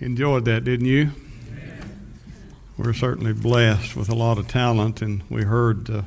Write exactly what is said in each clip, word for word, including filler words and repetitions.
enjoyed that, didn't you? We're certainly blessed with a lot of talent, and we heard uh,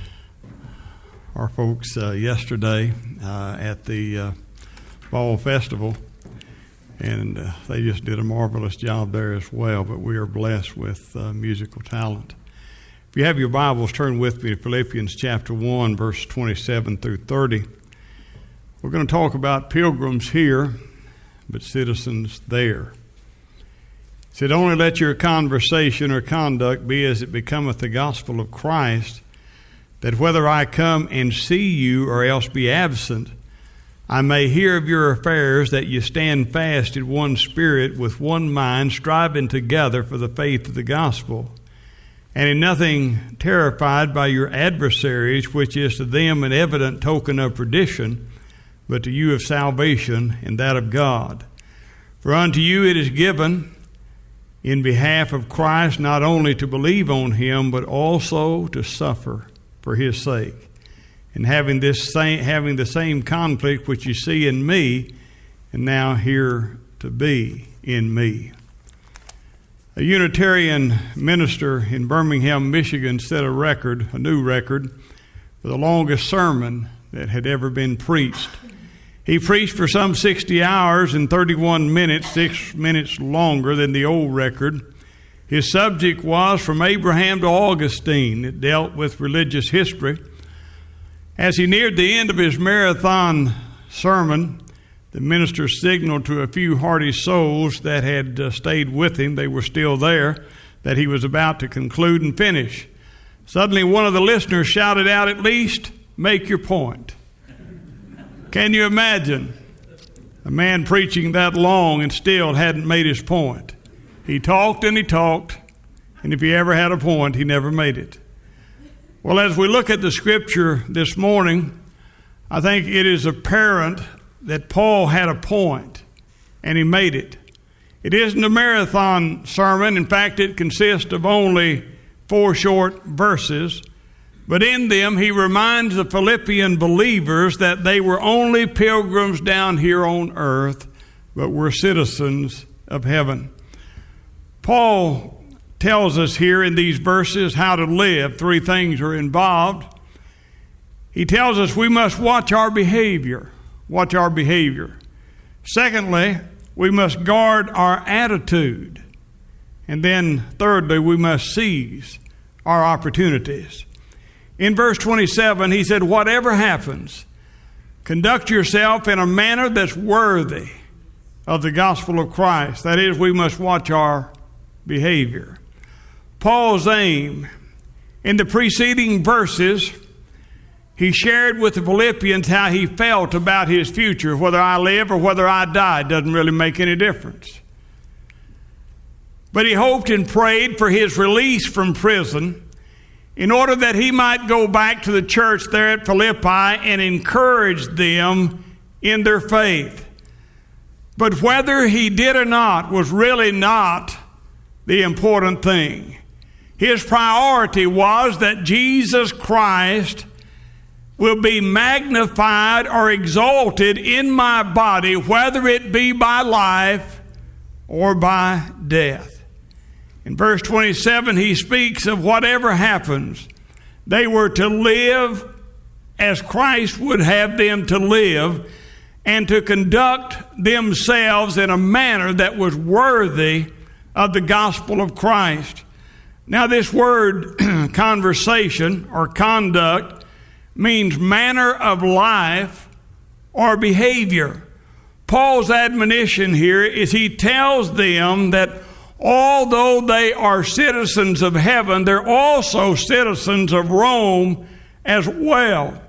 our folks uh, yesterday uh, at the uh, Fall Festival, and uh, they just did a marvelous job there as well, but we are blessed with uh, musical talent. If you have your Bibles, turn with me to Philippians chapter one, verse twenty-seven through thirty. We're going to talk about pilgrims here, but citizens there. It said, "Only let your conversation or conduct be as it becometh the gospel of Christ, that whether I come and see you or else be absent, I may hear of your affairs, that you stand fast in one spirit, with one mind, striving together for the faith of the gospel, and in nothing terrified by your adversaries, which is to them an evident token of perdition, but to you of salvation, and that of God. For unto you it is given, in behalf of Christ, not only to believe on him, but also to suffer for his sake. And having this same, having the same conflict which you see in me, and now here to be in me." A Unitarian minister in Birmingham, Michigan, set a record, a new record, for the longest sermon that had ever been preached. He preached for some sixty hours and thirty-one minutes, six minutes longer than the old record. His subject was From Abraham to Augustine. It dealt with religious history. As he neared the end of his marathon sermon, the minister signaled to a few hardy souls that had uh, stayed with him, they were still there, that he was about to conclude and finish. Suddenly one of the listeners shouted out, "At least make your point." Can you imagine a man preaching that long and still hadn't made his point? He talked and he talked, and if he ever had a point, he never made it. Well, as we look at the scripture this morning, I think it is apparent that Paul had a point, and he made it. It isn't a marathon sermon. In fact, it consists of only four short verses. But in them, he reminds the Philippian believers that they were only pilgrims down here on earth, but were citizens of heaven. Paul tells us here in these verses how to live. Three things are involved. He tells us we must watch our behavior. Watch our behavior. Secondly, we must guard our attitude. And then thirdly, we must seize our opportunities. In verse twenty-seven, he said, "Whatever happens, conduct yourself in a manner that's worthy of the gospel of Christ." That is, we must watch our behavior. Paul's aim in the preceding verses, he shared with the Philippians how he felt about his future. Whether I live or whether I die doesn't really make any difference. But he hoped and prayed for his release from prison, in order that he might go back to the church there at Philippi and encourage them in their faith. But whether he did or not was really not the important thing. His priority was that Jesus Christ will be magnified or exalted in my body, whether it be by life or by death. In verse twenty-seven, he speaks of whatever happens. They were to live as Christ would have them to live, and to conduct themselves in a manner that was worthy of the gospel of Christ. Now, this word conversation or conduct means manner of life or behavior. Paul's admonition here is he tells them that although they are citizens of heaven, they're also citizens of Rome as well.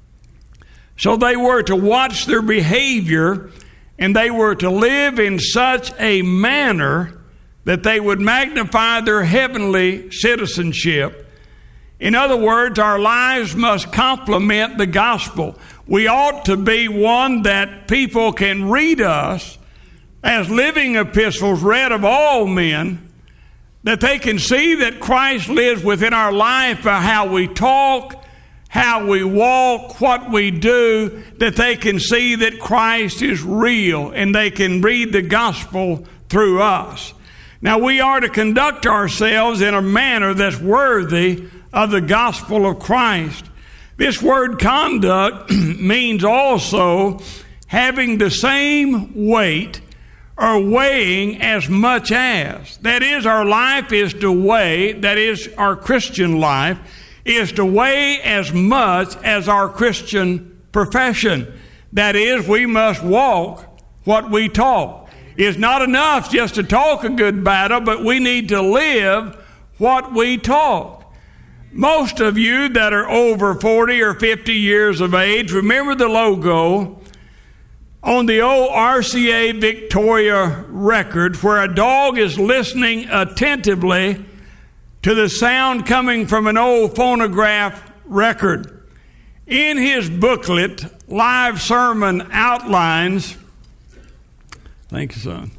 So they were to watch their behavior, and they were to live in such a manner that they would magnify their heavenly citizenship. In other words, our lives must complement the gospel. We ought to be one that people can read us as living epistles read of all men, that they can see that Christ lives within our life by how we talk, how we walk, what we do, that they can see that Christ is real, and they can read the gospel through us. Now, we are to conduct ourselves in a manner that's worthy of the gospel of Christ. This word conduct means also having the same weight or weighing as much as. That is, our life is to weigh, that is, our Christian life is to weigh as much as our Christian profession. That is, we must walk what we talk. It's not enough just to talk a good battle, but we need to live what we talk. Most of you that are over forty or fifty years of age, remember the logo on the old R C A Victoria record where a dog is listening attentively to the sound coming from an old phonograph record. In his booklet, Live Sermon Outlines, thank you, son.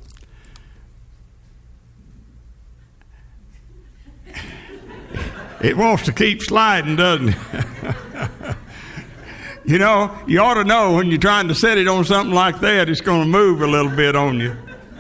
It wants to keep sliding, doesn't it? You know, you ought to know when you're trying to set it on something like that, it's going to move a little bit on you.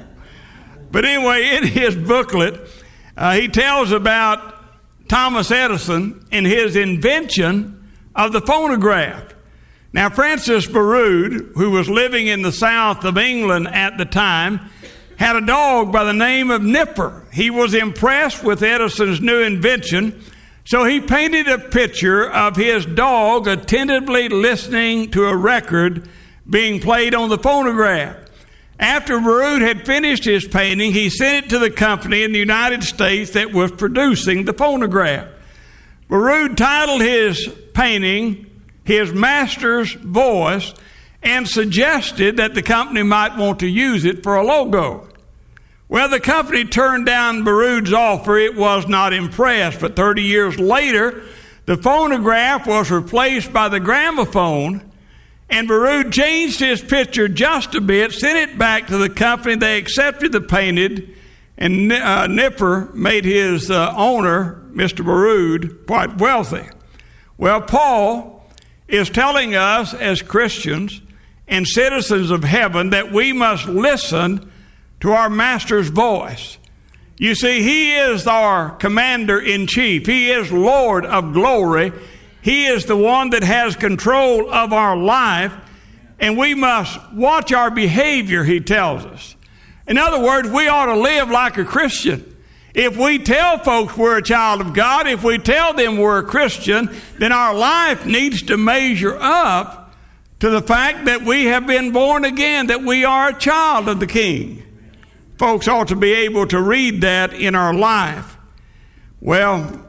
But anyway, in his booklet, uh, he tells about Thomas Edison and his invention of the phonograph. Now, Francis Baroud, who was living in the south of England at the time, had a dog by the name of Nipper. He was impressed with Edison's new invention, so he painted a picture of his dog attentively listening to a record being played on the phonograph. After Baroud had finished his painting, he sent it to the company in the United States that was producing the phonograph. Baroud titled his painting His Master's Voice and suggested that the company might want to use it for a logo. Well, the company turned down Baroud's offer. It was not impressed. But thirty years later, the phonograph was replaced by the gramophone, and Baroud changed his picture just a bit, sent it back to the company. They accepted the painted, and uh, Nipper made his uh, owner, Mister Baroud, quite wealthy. Well, Paul is telling us as Christians and citizens of heaven that we must listen to our Master's voice. You see, He is our commander-in-chief. He is Lord of glory. He is the one that has control of our life, and we must watch our behavior, he tells us. In other words, we ought to live like a Christian. If we tell folks we're a child of God, if we tell them we're a Christian, then our life needs to measure up to the fact that we have been born again, that we are a child of the King. Folks ought to be able to read that in our life. Well,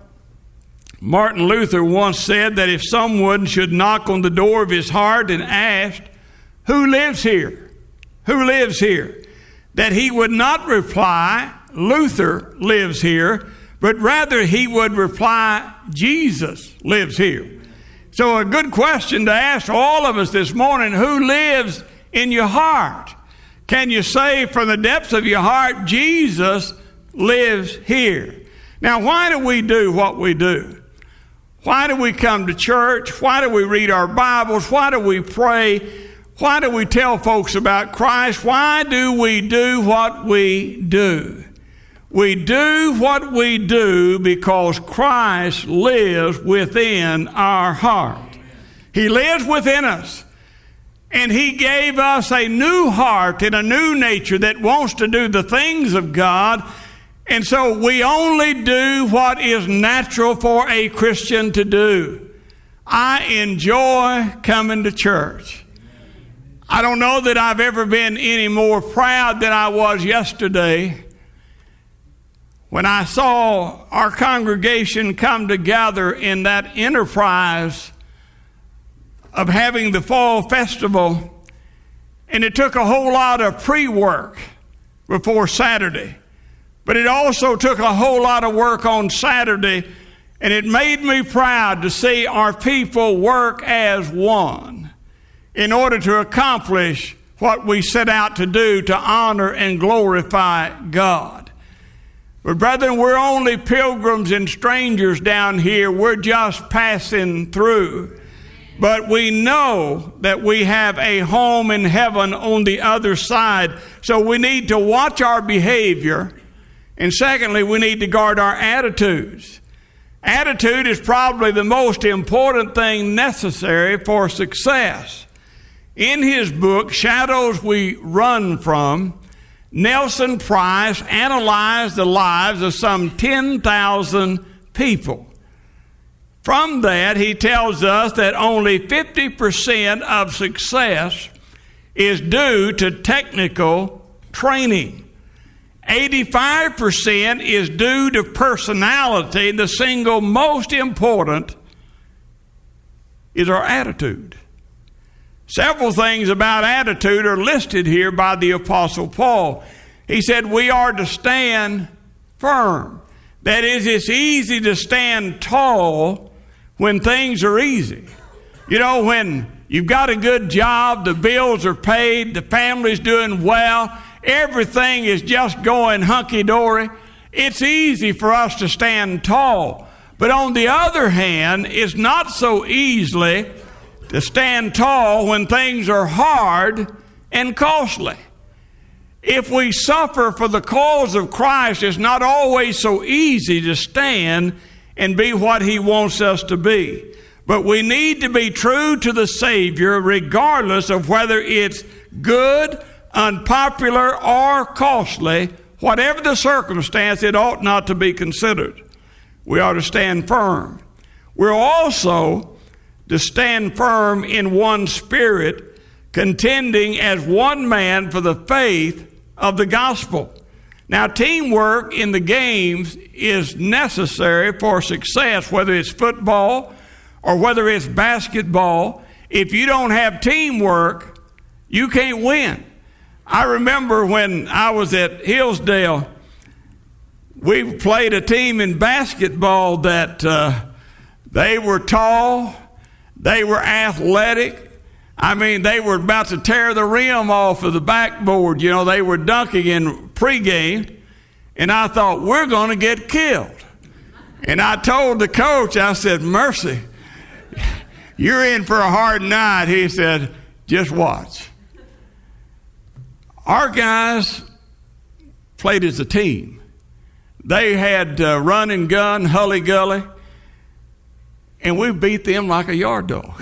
Martin Luther once said that if someone should knock on the door of his heart and ask, "Who lives here? Who lives here?" that he would not reply, "Luther lives here," but rather he would reply, "Jesus lives here." So a good question to ask all of us this morning, who lives in your heart? Can you say from the depths of your heart, Jesus lives here? Now, why do we do what we do? Why do we come to church? Why do we read our Bibles? Why do we pray? Why do we tell folks about Christ? Why do we do what we do? We do what we do because Christ lives within our heart. He lives within us. And He gave us a new heart and a new nature that wants to do the things of God. And so we only do what is natural for a Christian to do. I enjoy coming to church. I don't know that I've ever been any more proud than I was yesterday when I saw our congregation come together in that enterprise of having the fall festival, and it took a whole lot of pre-work before Saturday, but it also took a whole lot of work on Saturday, and it made me proud to see our people work as one in order to accomplish what we set out to do to honor and glorify God. But brethren, we're only pilgrims and strangers down here. We're just passing through. But we know that we have a home in heaven on the other side. So we need to watch our behavior. And secondly, we need to guard our attitudes. Attitude is probably the most important thing necessary for success. In his book, Shadows We Run From, Nelson Price analyzed the lives of some ten thousand people. From that, he tells us that only fifty percent of success is due to technical training. eighty-five percent is due to personality. The single most important is our attitude. Several things about attitude are listed here by the Apostle Paul. He said we are to stand firm. That is, it's easy to stand tall when things are easy. You know, when you've got a good job, the bills are paid, the family's doing well, everything is just going hunky-dory, it's easy for us to stand tall. But on the other hand, it's not so easily to stand tall when things are hard and costly. If we suffer for the cause of Christ, it's not always so easy to stand and be what he wants us to be. But we need to be true to the Savior regardless of whether it's good, unpopular, or costly. Whatever the circumstance, it ought not to be considered. We ought to stand firm. We're also to stand firm in one spirit, contending as one man for the faith of the gospel. Now, teamwork in the games is necessary for success, whether it's football or whether it's basketball. If you don't have teamwork, you can't win. I remember when I was at Hillsdale, we played a team in basketball that uh, they were tall, they were athletic. I mean, they were about to tear the rim off of the backboard. You know, they were dunking in pregame, and I thought, we're going to get killed. And I told the coach, I said, mercy, you're in for a hard night. He said, just watch. Our guys played as a team. They had uh, run and gun, hully-gully, and we beat them like a yard dog.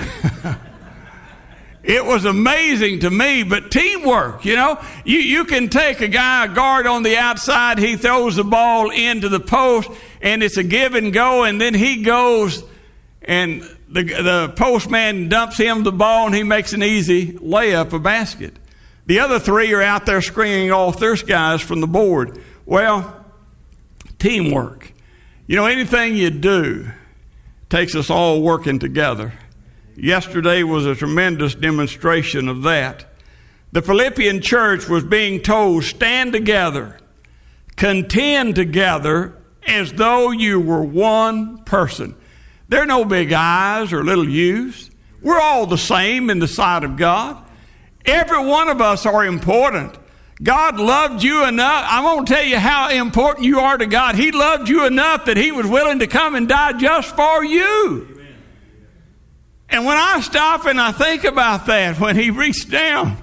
It was amazing to me, but teamwork, you know, you, you can take a guy, a guard on the outside, he throws the ball into the post, and it's a give and go, and then he goes, and the, the postman dumps him the ball, and he makes an easy layup, a basket. The other three are out there screening off their guys from the board. Well, teamwork. You know, anything you do takes us all working together. Yesterday was a tremendous demonstration of that. The Philippian church was being told, stand together, contend together as though you were one person. There are no big I's or little U's. We're all the same in the sight of God. Every one of us are important. God loved you enough. I'm going to tell you how important you are to God. He loved you enough that he was willing to come and die just for you. Amen. And when I stop and I think about that, when he reached down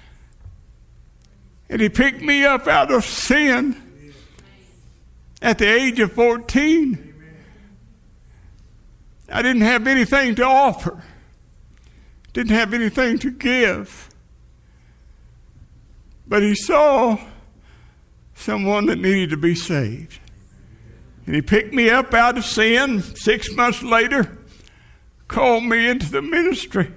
and he picked me up out of sin at the age of fourteen, I didn't have anything to offer, didn't have anything to give. But he saw someone that needed to be saved. And he picked me up out of sin. Six months later, called me into the ministry.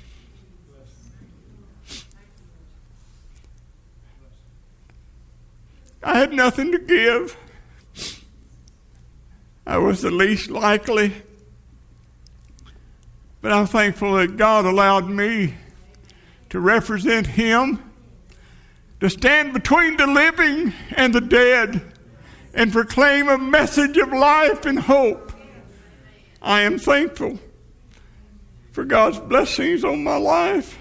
I had nothing to give. I was the least likely. But I'm thankful that God allowed me to represent him, to stand between the living and the dead and proclaim a message of life and hope. I am thankful for God's blessings on my life.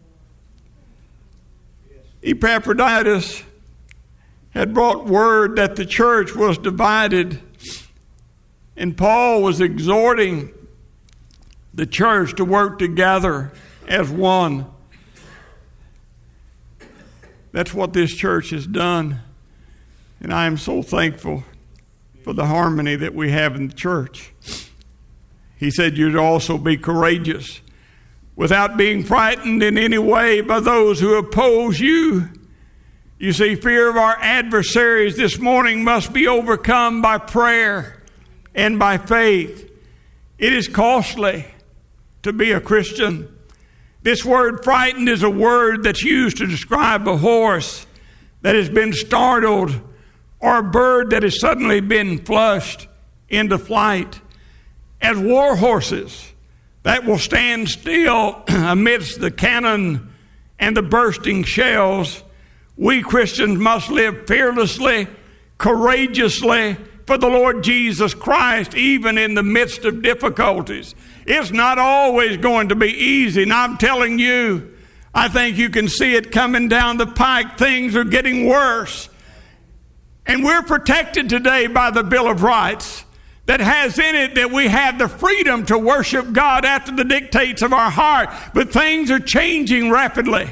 Epaphroditus had brought word that the church was divided, and Paul was exhorting the church to work together as one. that's what this church has done. And I am so thankful for the harmony that we have in the church. He said you'd also be courageous without being frightened in any way by those who oppose you. You see, fear of our adversaries this morning must be overcome by prayer and by faith. It is costly to be a Christian. This word frightened is a word that's used to describe a horse that has been startled or a bird that has suddenly been flushed into flight. As war horses that will stand still amidst the cannon and the bursting shells, we Christians must live fearlessly, courageously for the Lord Jesus Christ, even in the midst of difficulties. It's not always going to be easy, and I'm telling you, I think you can see it coming down the pike. Things are getting worse. And we're protected today by the Bill of Rights that has in it that we have the freedom to worship God after the dictates of our heart. But things are changing rapidly.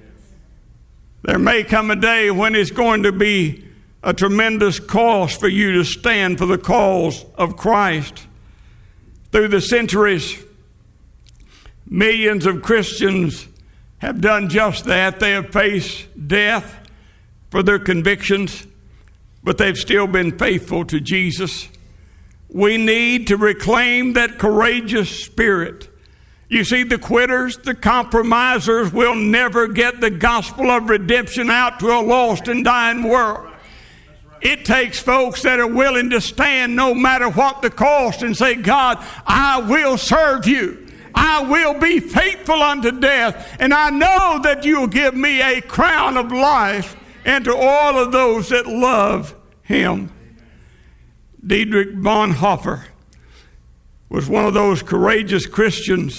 There may come a day when it's going to be a tremendous cost for you to stand for the cause of Christ. Through the centuries, millions of Christians have done just that. They have faced death for their convictions, but they've still been faithful to Jesus. We need to reclaim that courageous spirit. You see, the quitters, the compromisers will never get the gospel of redemption out to a lost and dying world. It takes folks that are willing to stand no matter what the cost and say, God, I will serve you. I will be faithful unto death. And I know that you'll give me a crown of life and to all of those that love him. Dietrich Bonhoeffer was one of those courageous Christians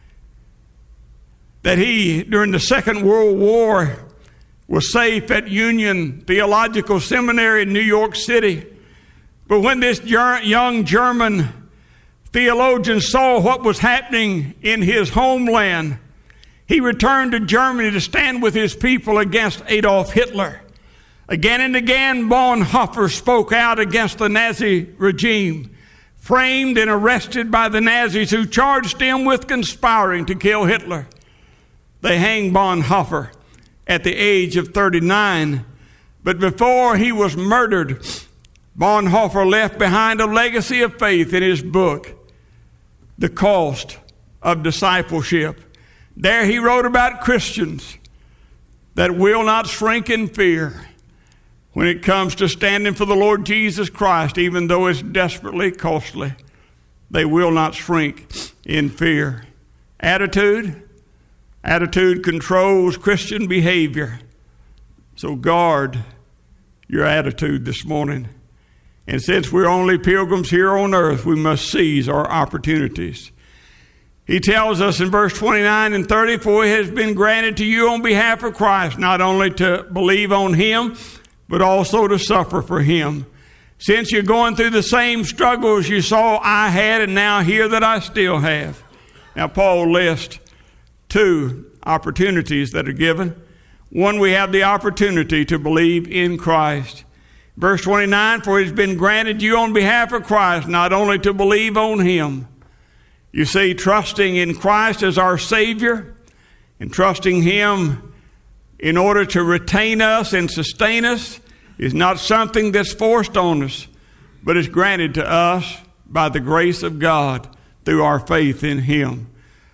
that he, during the Second World War, was safe at Union Theological Seminary in New York City. But when this young German theologian saw what was happening in his homeland, he returned to Germany to stand with his people against Adolf Hitler. Again and again, Bonhoeffer spoke out against the Nazi regime, framed and arrested by the Nazis who charged him with conspiring to kill Hitler. They hanged Bonhoeffer at the age of thirty-nine, but before he was murdered, Bonhoeffer left behind a legacy of faith in his book, The Cost of Discipleship. There he wrote about Christians that will not shrink in fear when it comes to standing for the Lord Jesus Christ, even though it's desperately costly. They will not shrink in fear. Attitude. Attitude controls Christian behavior. So guard your attitude this morning. And since we're only pilgrims here on earth, we must seize our opportunities. He tells us in verse twenty-nine and thirty, for it has been granted to you on behalf of Christ, not only to believe on him, but also to suffer for him. Since you're going through the same struggles you saw I had and now hear that I still have. Now Paul lists two opportunities that are given. One, we have the opportunity to believe in Christ. Verse twenty-nine, for it has been granted you on behalf of Christ, not only to believe on him. You see, trusting in Christ as our Savior and trusting him in order to retain us and sustain us is not something that's forced on us, but is granted to us by the grace of God through our faith in him.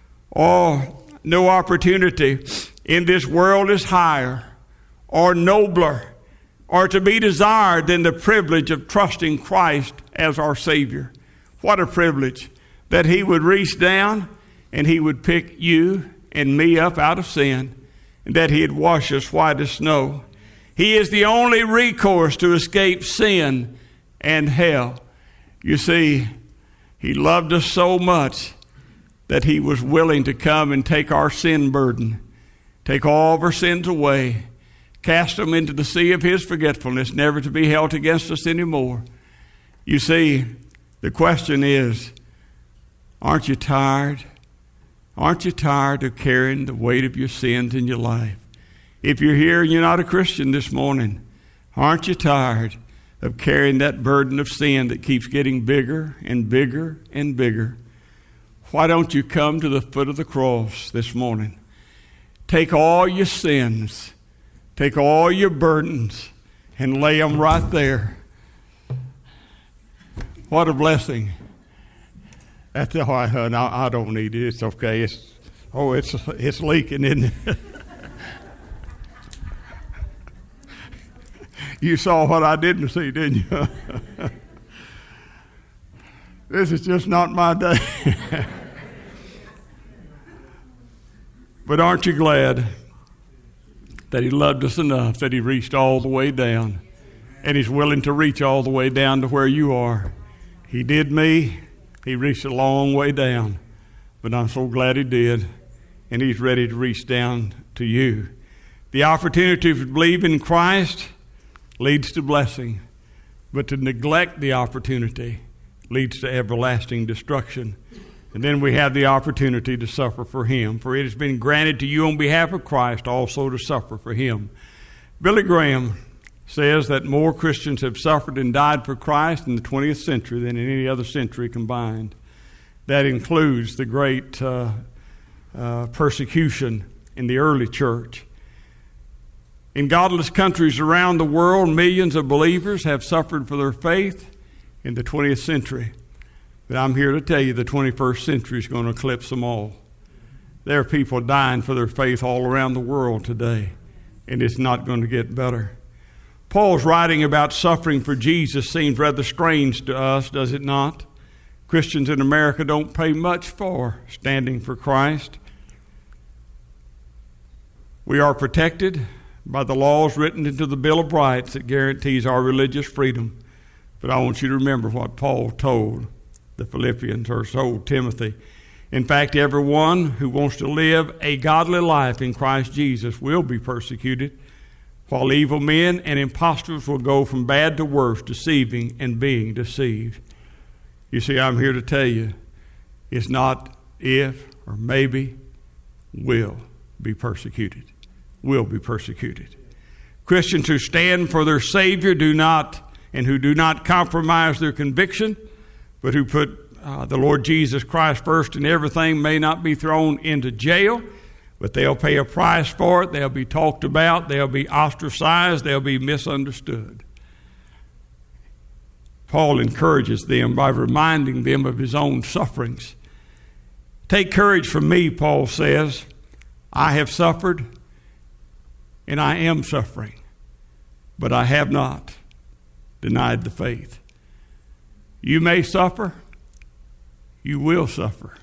Oh, no opportunity in this world is higher or nobler or to be desired than the privilege of trusting Christ as our Savior. What a privilege that he would reach down and he would pick you and me up out of sin, and that he'd wash us white as snow. He is the only recourse to escape sin and hell. You see, he loved us so much that he was willing to come and take our sin burden, take all of our sins away, cast them into the sea of his forgetfulness, never to be held against us anymore. You see, the question is, aren't you tired? Aren't you tired of carrying the weight of your sins in your life? If you're here and you're not a Christian this morning, aren't you tired of carrying that burden of sin that keeps getting bigger and bigger and bigger? Why don't you come to the foot of the cross this morning? Take all your sins, take all your burdens, and lay them right there. What a blessing. That's all right, honey. I, I don't need it. It's okay. It's, oh, it's it's leaking, isn't it? You saw what I didn't see, didn't you? This is just not my day. But aren't you glad that he loved us enough that he reached all the way down, and he's willing to reach all the way down to where you are? He did me. He reached a long way down, but I'm so glad he did, and he's ready to reach down to you. The opportunity to believe in Christ leads to blessing, but to neglect the opportunity leads to everlasting destruction. And then we have the opportunity to suffer for him, for it has been granted to you on behalf of Christ also to suffer for him. Billy Graham says that more Christians have suffered and died for Christ in the twentieth century than in any other century combined. That includes the great uh, uh, persecution in the early church. In godless countries around the world, millions of believers have suffered for their faith in the twentieth century. But I'm here to tell you the twenty-first century is going to eclipse them all. There are people dying for their faith all around the world today, and it's not going to get better. Paul's writing about suffering for Jesus seems rather strange to us, does it not? Christians in America don't pay much for standing for Christ. We are protected by the laws written into the Bill of Rights that guarantees our religious freedom. But I want you to remember what Paul told the Philippians, or told Timothy. In fact, everyone who wants to live a godly life in Christ Jesus will be persecuted, while evil men and impostors will go from bad to worse, deceiving and being deceived. You see, I'm here to tell you, it's not if or maybe, will be persecuted. Will be persecuted. Christians who stand for their Savior do not, and who do not compromise their conviction, but who put uh, the Lord Jesus Christ first in everything, may not be thrown into jail, but they'll pay a price for it. They'll be talked about. They'll be ostracized. They'll be misunderstood. Paul encourages them by reminding them of his own sufferings. Take courage from me, Paul says. I have suffered, and I am suffering, but I have not denied the faith. You may suffer, you will suffer,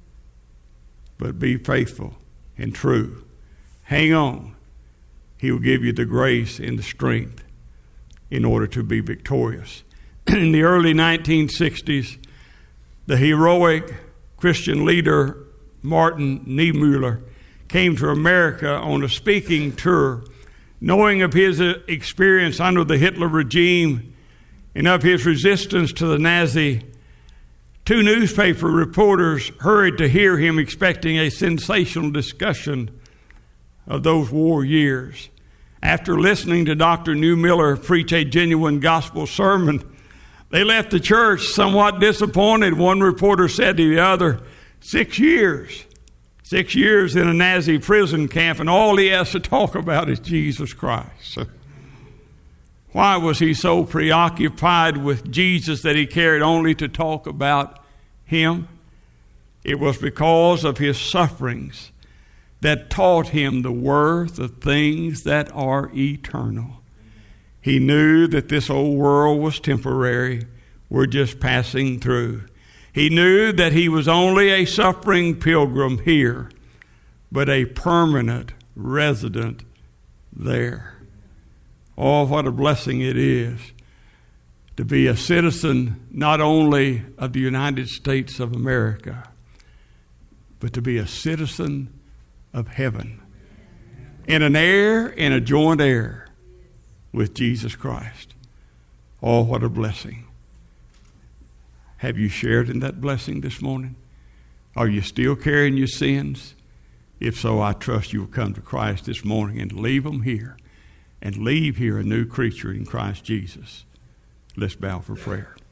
but be faithful and true. Hang on. He will give you the grace and the strength in order to be victorious. In the early nineteen sixties, the heroic Christian leader Martin Niemöller came to America on a speaking tour. Knowing of his experience under the Hitler regime and of his resistance to the Nazi, two newspaper reporters hurried to hear him, expecting a sensational discussion of those war years. After listening to Doctor Niemöller preach a genuine gospel sermon, they left the church somewhat disappointed. One reporter said to the other, six years, six years in a Nazi prison camp, and all he has to talk about is Jesus Christ. Why was he so preoccupied with Jesus that he cared only to talk about him? It was because of his sufferings that taught him the worth of things that are eternal. He knew that this old world was temporary. We're just passing through. He knew that he was only a suffering pilgrim here, but a permanent resident there. Oh, what a blessing it is to be a citizen not only of the United States of America, but to be a citizen of heaven, and an heir and a joint heir with Jesus Christ. Oh, what a blessing. Have you shared in that blessing this morning? Are you still carrying your sins? If so, I trust you will come to Christ this morning and leave them here and leave here a new creature in Christ Jesus. Let's bow for prayer.